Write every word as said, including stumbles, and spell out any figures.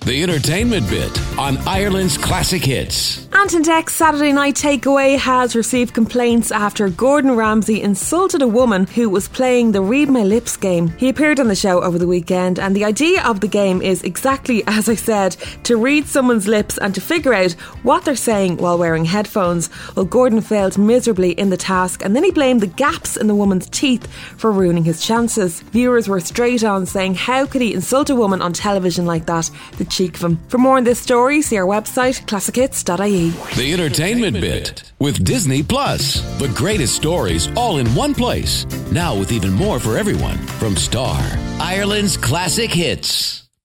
The entertainment bit on Ireland's Classic Hits. Ant and Dec's Saturday Night Takeaway has received complaints after Gordon Ramsay insulted a woman who was playing the Read My Lips game. He appeared on the show over the weekend, and the idea of the game is exactly as I said, to read someone's lips and to figure out what they're saying while wearing headphones. Well, Gordon failed miserably in the task, and then he blamed the gaps in the woman's teeth for ruining his chances. Viewers were straight on saying, how could he insult a woman on television like that? The cheek of him. For more on this story, see our website, classic hits dot I E. The entertainment bit with Disney Plus. The greatest stories all in one place. Now with even more for everyone from Star. Ireland's Classic Hits.